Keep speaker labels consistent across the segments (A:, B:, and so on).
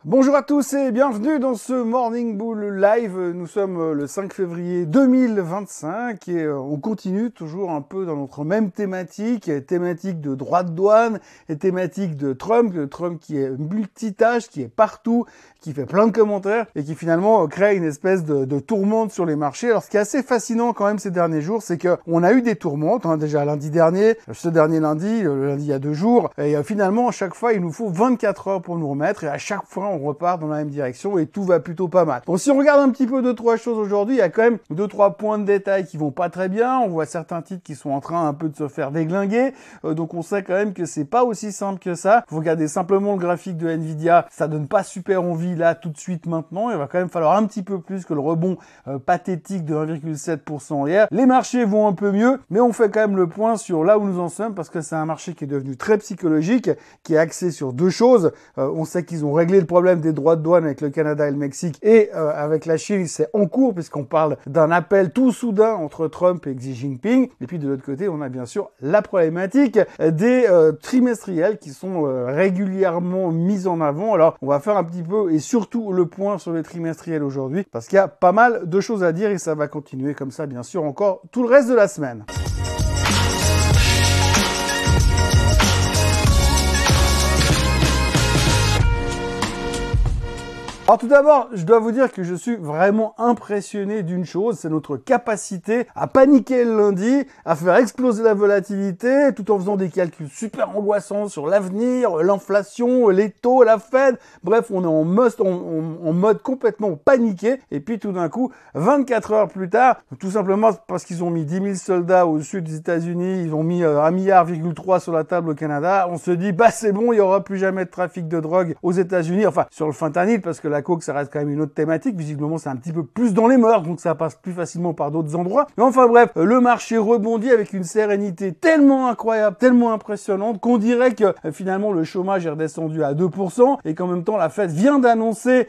A: Bonjour à tous et bienvenue dans ce Morning Bull Live. Nous sommes le 5 février 2025 et on continue toujours un peu dans notre même thématique de droits de douane et thématique de Trump qui est multitâche, qui est partout, qui fait plein de commentaires et qui finalement crée une espèce de tourmente sur les marchés. Alors ce qui est assez fascinant quand même ces derniers jours, c'est que on a eu des tourmentes, déjà lundi dernier, ce dernier lundi, le lundi il y a 2 jours, et finalement à chaque fois il nous faut 24 heures pour nous remettre et à chaque fois on repart dans la même direction et tout va plutôt pas mal. Bon, si on regarde un petit peu 2-3 choses aujourd'hui, il y a quand même 2-3 points de détail qui vont pas très bien. On voit certains titres qui sont en train un peu de se faire déglinguer. Donc on sait quand même que c'est pas aussi simple que ça. Vous regardez simplement le graphique de Nvidia, ça donne pas super envie là tout de suite maintenant. Il va quand même falloir un petit peu plus que le rebond pathétique de 1,7% hier. Les marchés vont un peu mieux, mais on fait quand même le point sur là où nous en sommes parce que c'est un marché qui est devenu très psychologique, qui est axé sur deux choses. On sait qu'ils ont réglé le problème des droits de douane avec le Canada et le Mexique et avec la Chine, c'est en cours puisqu'on parle d'un appel tout soudain entre Trump et Xi Jinping. Et puis de l'autre côté, on a bien sûr la problématique des trimestriels qui sont régulièrement mis en avant. Alors, on va faire un petit peu et surtout le point sur les trimestriels aujourd'hui parce qu'il y a pas mal de choses à dire et ça va continuer comme ça, bien sûr, encore tout le reste de la semaine. Alors tout d'abord, je dois vous dire que je suis vraiment impressionné d'une chose, c'est notre capacité à paniquer le lundi, à faire exploser la volatilité, tout en faisant des calculs super angoissants sur l'avenir, l'inflation, les taux, la Fed. Bref, on est en mode complètement paniqué. Et puis tout d'un coup, 24 heures plus tard, tout simplement parce qu'ils ont mis 10 000 soldats au sud des États-Unis, ils ont mis 1,3 milliard sur la table au Canada, on se dit, c'est bon, il n'y aura plus jamais de trafic de drogue aux États-Unis, enfin sur le fentanyl, parce que la coke, ça reste quand même une autre thématique. Visiblement, c'est un petit peu plus dans les mœurs, donc ça passe plus facilement par d'autres endroits. Mais enfin bref, le marché rebondit avec une sérénité tellement incroyable, tellement impressionnante, qu'on dirait que finalement le chômage est redescendu à 2% et qu'en même temps la Fed vient d'annoncer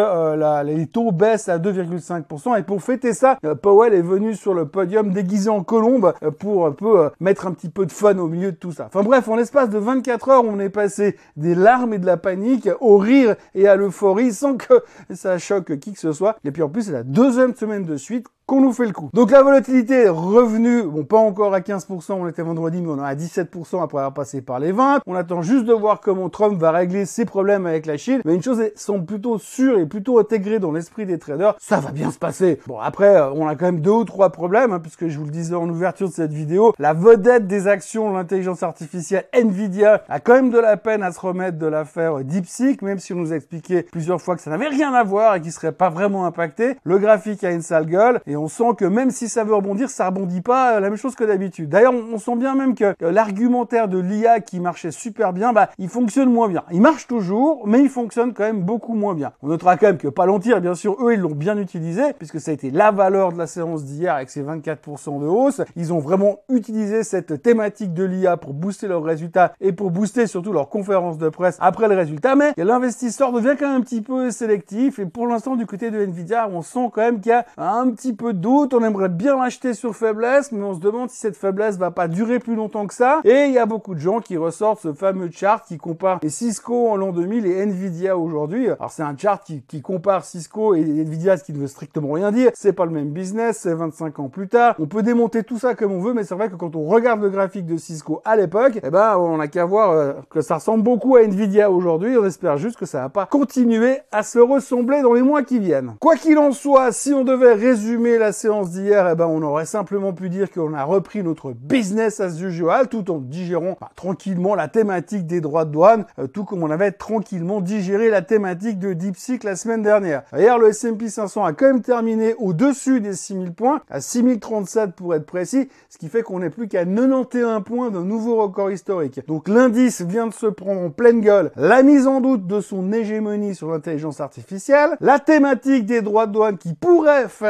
A: que les taux baissent à 2,5%. Et pour fêter ça, Powell est venu sur le podium déguisé en colombe pour un peu mettre un petit peu de fun au milieu de tout ça. Enfin bref, en l'espace de 24 heures, on est passé des larmes et de la panique au rire et à l'euphorie sans que ça choque qui que ce soit. Et puis en plus, c'est la deuxième semaine de suite qu'on nous fait le coup. Donc la volatilité est revenue, bon pas encore à 15%, on était vendredi, mais on est à 17% après avoir passé par les 20. On attend juste de voir comment Trump va régler ses problèmes avec la Chine. Mais une chose sont plutôt sûres et plutôt intégrées dans l'esprit des traders, ça va bien se passer. Bon après, on a quand même 2 ou 3 problèmes, puisque je vous le disais en ouverture de cette vidéo, la vedette des actions de l'intelligence artificielle, Nvidia, a quand même de la peine à se remettre de l'affaire DeepSeek, même si on nous a expliqué plusieurs fois que ça n'avait rien à voir et qu'il serait pas vraiment impacté. Le graphique a une sale gueule et on sent que même si ça veut rebondir, ça rebondit pas la même chose que d'habitude. D'ailleurs, on sent bien même que l'argumentaire de l'IA qui marchait super bien, il fonctionne moins bien. Il marche toujours, mais il fonctionne quand même beaucoup moins bien. On notera quand même que Palantir, bien sûr, eux, ils l'ont bien utilisé, puisque ça a été la valeur de la séance d'hier avec ses 24% de hausse. Ils ont vraiment utilisé cette thématique de l'IA pour booster leurs résultats et pour booster surtout leur conférence de presse après le résultat. Mais l'investisseur devient quand même un petit peu sélectif et pour l'instant, du côté de Nvidia, on sent quand même qu'il y a un petit peu de doute. On aimerait bien l'acheter sur faiblesse, mais on se demande si cette faiblesse va pas durer plus longtemps que ça. Et il y a beaucoup de gens qui ressortent ce fameux chart qui compare les Cisco en l'an 2000 et Nvidia aujourd'hui. Alors c'est un chart qui compare Cisco et Nvidia, ce qui ne veut strictement rien dire. C'est pas le même business, c'est 25 ans plus tard. On peut démonter tout ça comme on veut, mais c'est vrai que quand on regarde le graphique de Cisco à l'époque, on a qu'à voir que ça ressemble beaucoup à Nvidia aujourd'hui. On espère juste que ça va pas continuer à se ressembler dans les mois qui viennent. Quoi qu'il en soit, si on devait résumer la séance d'hier, on aurait simplement pu dire qu'on a repris notre business as usual tout en digérant tranquillement la thématique des droits de douane, tout comme on avait tranquillement digéré la thématique de DeepSeek la semaine dernière. Hier, le S&P 500 a quand même terminé au-dessus des 6000 points, à 6037 pour être précis, ce qui fait qu'on n'est plus qu'à 91 points d'un nouveau record historique. Donc l'indice vient de se prendre en pleine gueule la mise en doute de son hégémonie sur l'intelligence artificielle, la thématique des droits de douane qui pourrait faire monter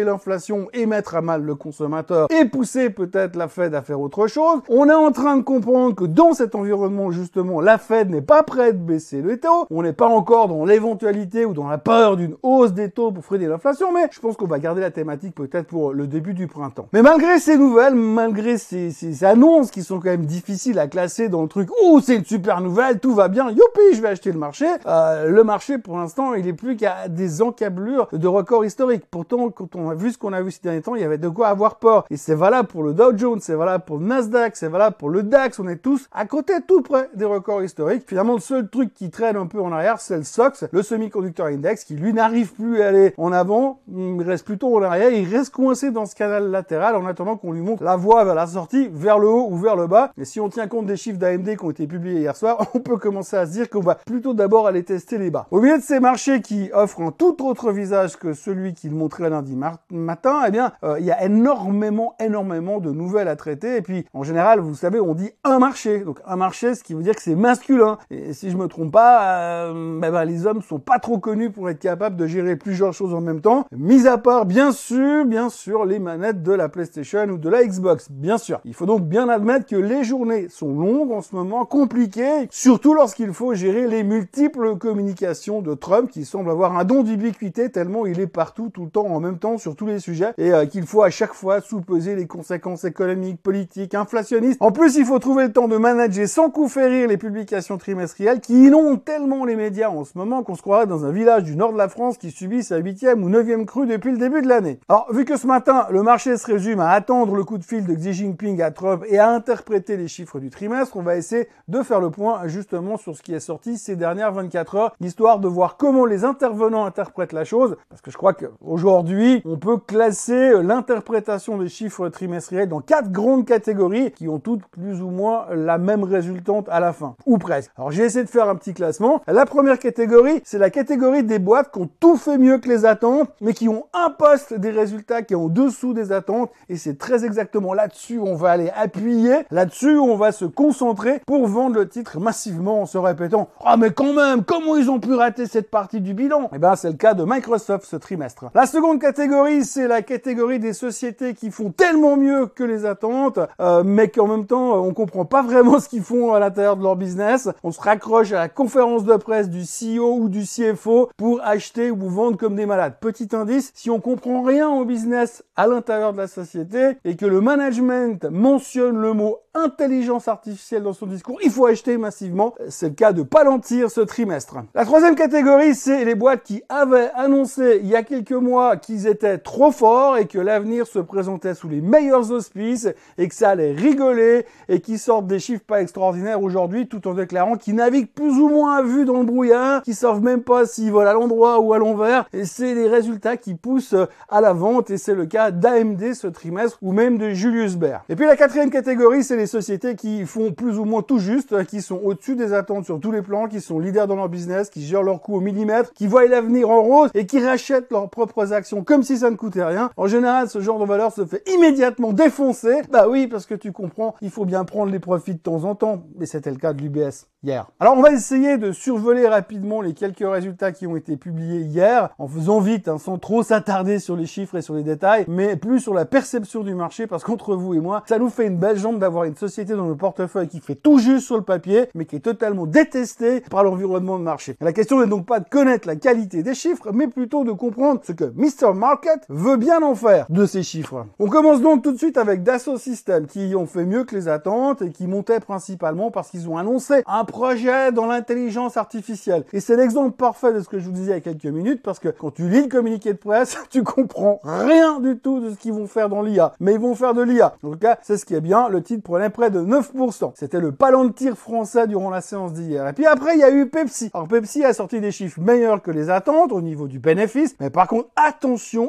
A: l'inflation et mettre à mal le consommateur et pousser peut-être la Fed à faire autre chose. On est en train de comprendre que dans cet environnement, justement, la Fed n'est pas prête de baisser les taux. On n'est pas encore dans l'éventualité ou dans la peur d'une hausse des taux pour freiner l'inflation, mais je pense qu'on va garder la thématique peut-être pour le début du printemps. Mais malgré ces nouvelles, malgré ces annonces qui sont quand même difficiles à classer dans le truc « Ouh, c'est une super nouvelle, tout va bien, youpi, je vais acheter le marché, pour l'instant, il est plus qu'à des encablures de records historiques. Pourtant, quand on a vu ce qu'on a vu ces derniers temps, il y avait de quoi avoir peur. Et c'est valable pour le Dow Jones, c'est valable pour le Nasdaq, c'est valable pour le DAX. On est tous à côté, tout près des records historiques. Finalement, le seul truc qui traîne un peu en arrière, c'est le SOX, le Semiconductor Index, qui lui n'arrive plus à aller en avant. Il reste plutôt en arrière. Il reste coincé dans ce canal latéral en attendant qu'on lui montre la voie vers la sortie, vers le haut ou vers le bas. Et si on tient compte des chiffres d'AMD qui ont été publiés hier soir, on peut commencer à se dire qu'on va plutôt d'abord aller tester les bas. Au milieu de ces marchés qui offrent un tout autre visage que celui qu'il montrait lundi matin, eh bien, il y a énormément de nouvelles à traiter. Et puis, en général, vous savez, on dit un marché. Donc, un marché, ce qui veut dire que c'est masculin. Et si je me trompe pas, les hommes sont pas trop connus pour être capables de gérer plusieurs choses en même temps. Mis à part, bien sûr, les manettes de la PlayStation ou de la Xbox. Bien sûr. Il faut donc bien admettre que les journées sont longues en ce moment, compliquées, surtout lorsqu'il faut gérer les multiples communications de Trump qui semble avoir un don d'ubiquité tellement il est partout, tout le temps, en même temps, sur tous les sujets et qu'il faut à chaque fois sous-peser les conséquences économiques, politiques, inflationnistes. En plus, il faut trouver le temps de manager sans coup férir les publications trimestrielles qui inondent tellement les médias en ce moment qu'on se croirait dans un village du nord de la France qui subit sa 8e ou 9e crue depuis le début de l'année. Alors, vu que ce matin, le marché se résume à attendre le coup de fil de Xi Jinping à Trump et à interpréter les chiffres du trimestre, on va essayer de faire le point justement sur ce qui est sorti ces dernières 24 heures, histoire de voir comment les intervenants interprètent la chose, parce que je crois qu'aujourd'hui, on peut classer l'interprétation des chiffres trimestriels dans 4 grandes catégories qui ont toutes plus ou moins la même résultante à la fin, ou presque. Alors j'ai essayé de faire un petit classement. La première catégorie, c'est la catégorie des boîtes qui ont tout fait mieux que les attentes, mais qui ont un poste des résultats qui est en dessous des attentes, et c'est très exactement là-dessus on va aller appuyer, là-dessus on va se concentrer pour vendre le titre massivement en se répétant « Ah mais quand même, comment ils ont pu rater cette partie du bilan ?» Eh ben c'est le cas de Microsoft ce trimestre. La seconde catégorie, c'est la catégorie des sociétés qui font tellement mieux que les attentes, mais qu'en même temps on comprend pas vraiment ce qu'ils font à l'intérieur de leur business. On se raccroche à la conférence de presse du CEO ou du CFO pour acheter ou vendre comme des malades. Petit indice, si on comprend rien au business à l'intérieur de la société et que le management mentionne le mot intelligence artificielle dans son discours, il faut acheter massivement. C'est le cas de Palantir ce trimestre. La troisième catégorie, c'est les boîtes qui avaient annoncé il y a quelques mois qu'ils étaient trop forts et que l'avenir se présentait sous les meilleurs auspices et que ça allait rigoler et qui sortent des chiffres pas extraordinaires aujourd'hui tout en déclarant qu'ils naviguent plus ou moins à vue dans le brouillard, qu'ils savent même pas s'ils volent à l'endroit ou à l'envers, et c'est les résultats qui poussent à la vente et c'est le cas d'AMD ce trimestre ou même de Julius Baer. Et puis la quatrième catégorie, c'est les sociétés qui font plus ou moins tout juste, qui sont au-dessus des attentes sur tous les plans, qui sont leaders dans leur business, qui gèrent leurs coûts au millimètre, qui voient l'avenir en rose et qui rachètent leurs propres actions comme si ça ne coûtait rien. En général, ce genre de valeur se fait immédiatement défoncer. Bah oui, parce que tu comprends, il faut bien prendre les profits de temps en temps. Mais c'était le cas de l'UBS hier. Alors on va essayer de survoler rapidement les quelques résultats qui ont été publiés hier, en faisant vite, sans trop s'attarder sur les chiffres et sur les détails, mais plus sur la perception du marché, parce qu'entre vous et moi, ça nous fait une belle jambe d'avoir une société dans le portefeuille qui fait tout juste sur le papier, mais qui est totalement détestée par l'environnement de marché. La question n'est donc pas de connaître la qualité des chiffres, mais plutôt de comprendre ce que Mr. Market veut bien en faire de ces chiffres. On commence donc tout de suite avec Dassault Systèmes, qui ont fait mieux que les attentes et qui montaient principalement parce qu'ils ont annoncé un projet dans l'intelligence artificielle. Et c'est l'exemple parfait de ce que je vous disais il y a quelques minutes, parce que quand tu lis le communiqué de presse, tu comprends rien du tout de ce qu'ils vont faire dans l'IA. Mais ils vont faire de l'IA. En tout cas, c'est ce qui est bien. Le titre prenait près de 9%. C'était le Palantir français durant la séance d'hier. Et puis après, il y a eu Pepsi. Alors Pepsi a sorti des chiffres meilleurs que les attentes au niveau du bénéfice. Mais par contre, attention,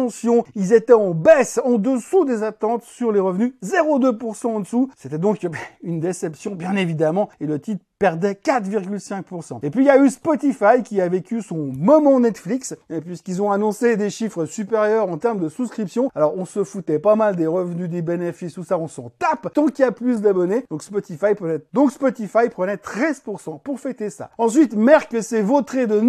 A: ils étaient en baisse, en dessous des attentes sur les revenus, 0,2% en dessous. C'était donc une déception, bien évidemment. Et le titre perdait 4,5%. Et puis il y a eu Spotify qui a vécu son moment Netflix, puisqu'ils ont annoncé des chiffres supérieurs en termes de souscription. Alors on se foutait pas mal des revenus, des bénéfices, tout ça, on s'en tape tant qu'il y a plus d'abonnés. Donc Spotify prenait 13% pour fêter ça. Ensuite, Merck s'est vautré de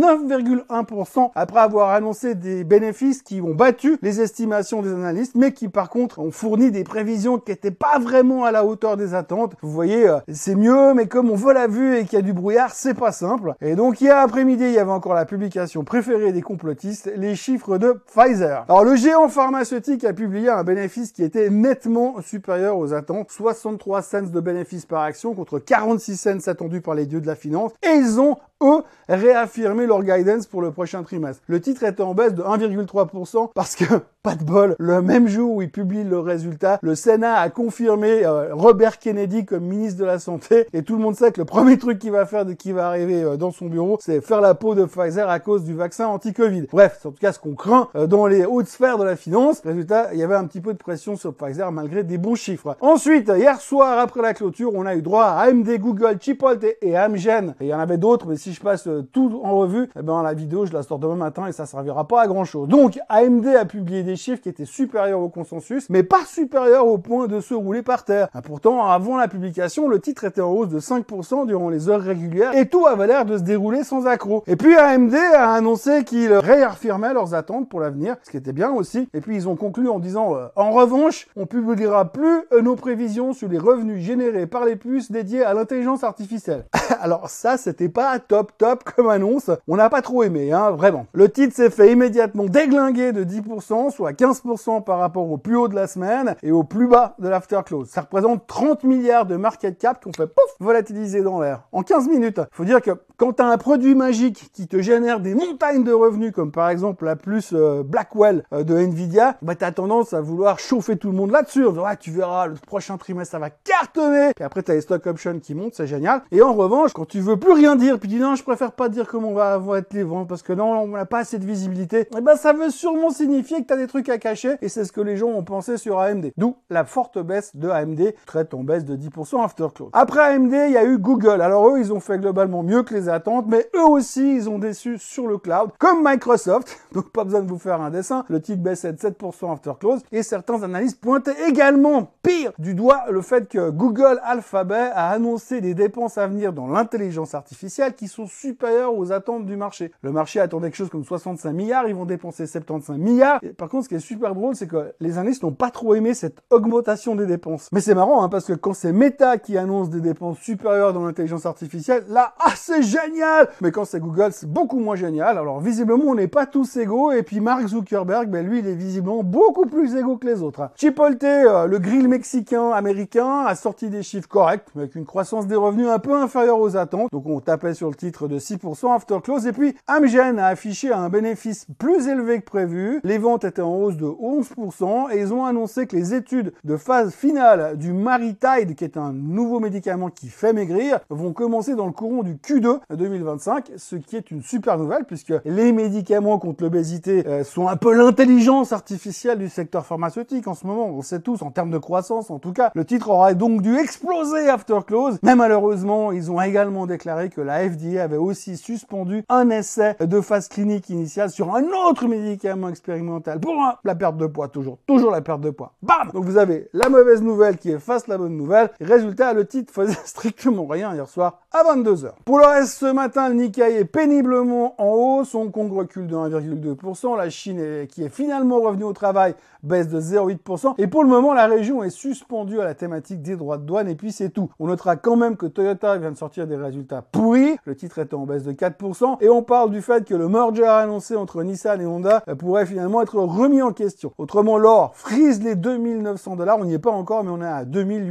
A: 9,1% après avoir annoncé des bénéfices qui ont battu les estimations des analystes, mais qui par contre ont fourni des prévisions qui n'étaient pas vraiment à la hauteur des attentes. Vous voyez, c'est mieux, mais comme on veut la vue et qu'il y a du brouillard, c'est pas simple. Et donc hier après-midi, il y avait encore la publication préférée des complotistes, les chiffres de Pfizer. Alors le géant pharmaceutique a publié un bénéfice qui était nettement supérieur aux attentes, 63 cents de bénéfices par action contre 46 cents attendus par les dieux de la finance, et ils ont eux réaffirmer leur guidance pour le prochain trimestre. Le titre était en baisse de 1,3% parce que, pas de bol, le même jour où ils publient le résultat, le Sénat a confirmé Robert Kennedy comme ministre de la Santé, et tout le monde sait que le premier truc qu'il va faire dès qu'il va arriver dans son bureau, c'est faire la peau de Pfizer à cause du vaccin anti-Covid. Bref, c'est en tout cas ce qu'on craint dans les hautes sphères de la finance. Résultat, il y avait un petit peu de pression sur Pfizer malgré des bons chiffres. Ensuite, hier soir, après la clôture, on a eu droit à AMD, Google, Chipotle et Amgen. Et il y en avait d'autres, mais si je passe tout en revue, eh ben la vidéo, je la sors demain matin et ça servira pas à grand chose. Donc, AMD a publié des chiffres qui étaient supérieurs au consensus, mais pas supérieurs au point de se rouler par terre. Pourtant, avant la publication, le titre était en hausse de 5% durant les heures régulières et tout avait l'air de se dérouler sans accroc. Et puis, AMD a annoncé qu'ils réaffirmaient leurs attentes pour l'avenir, ce qui était bien aussi. Et puis, ils ont conclu en disant, en revanche, on publiera plus nos prévisions sur les revenus générés par les puces dédiées à l'intelligence artificielle. Alors ça, c'était pas top comme annonce. On n'a pas trop aimé, hein, vraiment. Le titre s'est fait immédiatement déglinguer de 10%, soit 15% par rapport au plus haut de la semaine et au plus bas de l'afterclose. Ça représente 30 milliards de market cap qu'on fait pouf, volatiliser dans l'air en 15 minutes. Faut dire que quand tu as un produit magique qui te génère des montagnes de revenus, comme par exemple la plus Blackwell de Nvidia, bah tu as tendance à vouloir chauffer tout le monde là-dessus. Ouais, tu verras, le prochain trimestre, ça va cartonner. Et après, tu as les stock options qui montent, c'est génial. Et en revanche, quand tu veux plus rien dire, puis tu dis non, je préfère pas dire comment vont être les ventes, parce que non, on n'a pas assez de visibilité, et ben ça veut sûrement signifier que tu as des trucs à cacher, et c'est ce que les gens ont pensé sur AMD. D'où la forte baisse de AMD, traite en baisse de 10% after close. Après AMD, il y a eu Google. Alors eux, ils ont fait globalement mieux que les attentes, mais eux aussi, ils ont déçu sur le cloud, comme Microsoft, donc pas besoin de vous faire un dessin, le titre baissait de 7% after close, et certains analystes pointaient également, pire, du doigt le fait que Google Alphabet a annoncé des dépenses à venir dans l'intelligence artificielle qui sont supérieures aux attentes du marché. Le marché attendait quelque chose comme 65 milliards, ils vont dépenser 75 milliards. Et par contre, ce qui est super drôle, c'est que les analystes n'ont pas trop aimé cette augmentation des dépenses. Mais c'est marrant, hein, parce que quand c'est Meta qui annonce des dépenses supérieures dans l'intelligence artificielle, là, c'est génial! Mais quand c'est Google, c'est beaucoup moins génial. Alors, visiblement, on n'est pas tous égaux, et puis Mark Zuckerberg, lui, il est visiblement beaucoup plus égaux que les autres. Hein. Chipotle, le grill mexicain américain, a sorti des chiffres corrects, avec une croissance des revenus un peu inférieure aux attentes. Donc, on tapait sur le titre de 6% after close. Et puis, Amgen a affiché un bénéfice plus élevé que prévu. Les ventes étaient en hausse de 11% et ils ont annoncé que les études de phase finale du MariTide, qui est un nouveau médicament qui fait maigrir, vont commencer dans le courant du Q2 2025, ce qui est une super nouvelle puisque les médicaments contre l'obésité sont un peu l'intelligence artificielle du secteur pharmaceutique en ce moment. On sait tous, en termes de croissance, en tout cas, le titre aurait donc dû exploser after close. Mais malheureusement, ils ont également déclaré que la FDA avait aussi suspendu un essai de phase clinique initiale sur un autre médicament expérimental pour la perte de poids, toujours la perte de poids. Bam! Donc vous avez la mauvaise nouvelle qui efface la bonne nouvelle. Résultat, le titre faisait strictement rien hier soir à 22h. Pour le reste, ce matin, le Nikkei est péniblement en hausse. Hong Kong recule de 1,2%. La Chine, qui est finalement revenue au travail, baisse de 0,8%. Et pour le moment, la région est suspendue à la thématique des droits de douane. Et puis c'est tout. On notera quand même que Toyota vient de sortir des résultats pourris. Le titre était en baisse de 4%. Et on parle du fait que le merger annoncé entre Nissan et Honda pourrait finalement être remis en question. Autrement, l'or frise les 2900 $. On n'y est pas encore, mais on est à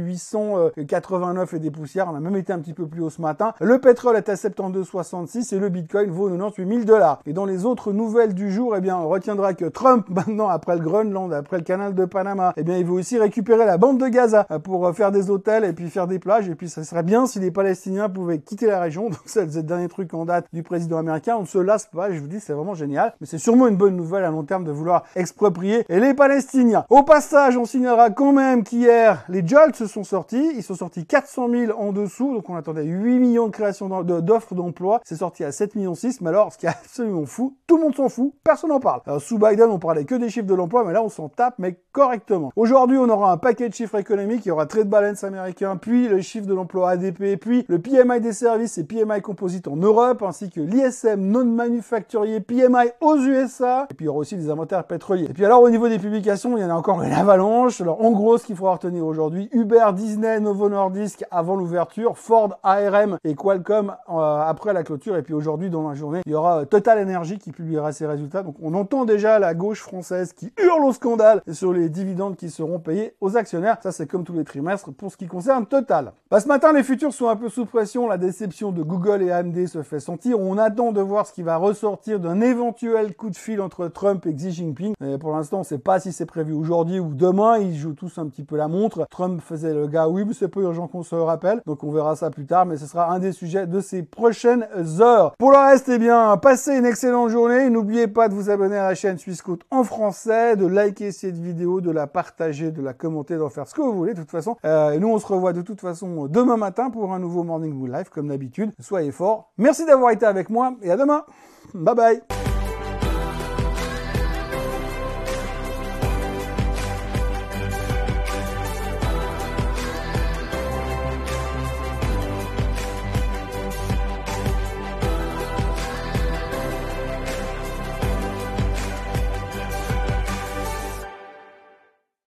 A: 2889 et des poussières. On a même été un petit peu plus haut ce matin. Le pétrole est à 72,66 et le Bitcoin vaut 98 000 $. Et dans les autres nouvelles du jour, eh bien, on retiendra que Trump, maintenant, après le Groenland, après le canal de Panama, eh bien, il veut aussi récupérer la bande de Gaza pour faire des hôtels et puis faire des plages. Et puis, ça serait bien si les Palestiniens pouvaient quitter la région. Donc, c'est le dernier truc en date du président américain. On ne se lasse pas. Je vous dis, c'est vraiment génial. Mais c'est sûrement une bonne nouvelle à long terme de vouloir exproprier les Palestiniens. Au passage, on signalera quand même qu'hier, les JOLTS se sont sortis. Ils sont sortis 400 000 en dessous. Donc, on attend s'attendait à 8 millions de créations d'offres d'emploi. C'est sorti à 7,6 millions. Mais alors, ce qui est absolument fou, tout le monde s'en fout, personne n'en parle. Alors, sous Biden, on parlait que des chiffres de l'emploi, mais là, on s'en tape, mais correctement. Aujourd'hui, on aura un paquet de chiffres économiques. Il y aura Trade Balance américain, puis le chiffre de l'emploi ADP, puis le PMI des services et PMI composite en Europe, ainsi que l'ISM non manufacturier PMI aux USA. Et puis, il y aura aussi des inventaires pétroliers. Et puis alors, au niveau des publications, il y en a encore une avalanche. Alors, en gros, ce qu'il faudra retenir aujourd'hui, Uber, Disney, Novo Nordisk avant l'ouverture, Ford, ARM et Qualcomm après la clôture. Et puis aujourd'hui, dans la journée, il y aura Total Energy qui publiera ses résultats. Donc, on entend déjà la gauche française qui hurle au scandale sur les dividendes qui seront payés aux actionnaires. Ça, c'est comme tous les trimestres pour ce qui concerne Total. Ce matin, les futurs sont un peu sous pression. La déception de Google et AMD se fait sentir. On attend de voir ce qui va ressortir d'un éventuel coup de fil entre Trump et Xi Jinping. Et pour l'instant, on ne sait pas si c'est prévu aujourd'hui ou demain. Ils jouent tous un petit peu la montre. Trump faisait le gars, oui, mais c'est pas urgent qu'on se rappelle. Donc on verra ça plus tard, mais ce sera un des sujets de ces prochaines heures. Pour le reste, eh bien, passez une excellente journée. N'oubliez pas de vous abonner à la chaîne Suisse Côte en français, de liker cette vidéo, de la partager, de la commenter, d'en faire ce que vous voulez de toute façon. Et nous, on se revoit de toute façon demain matin pour un nouveau Morning Bull Live comme d'habitude. Soyez forts. Merci d'avoir été avec moi et à demain. Bye bye.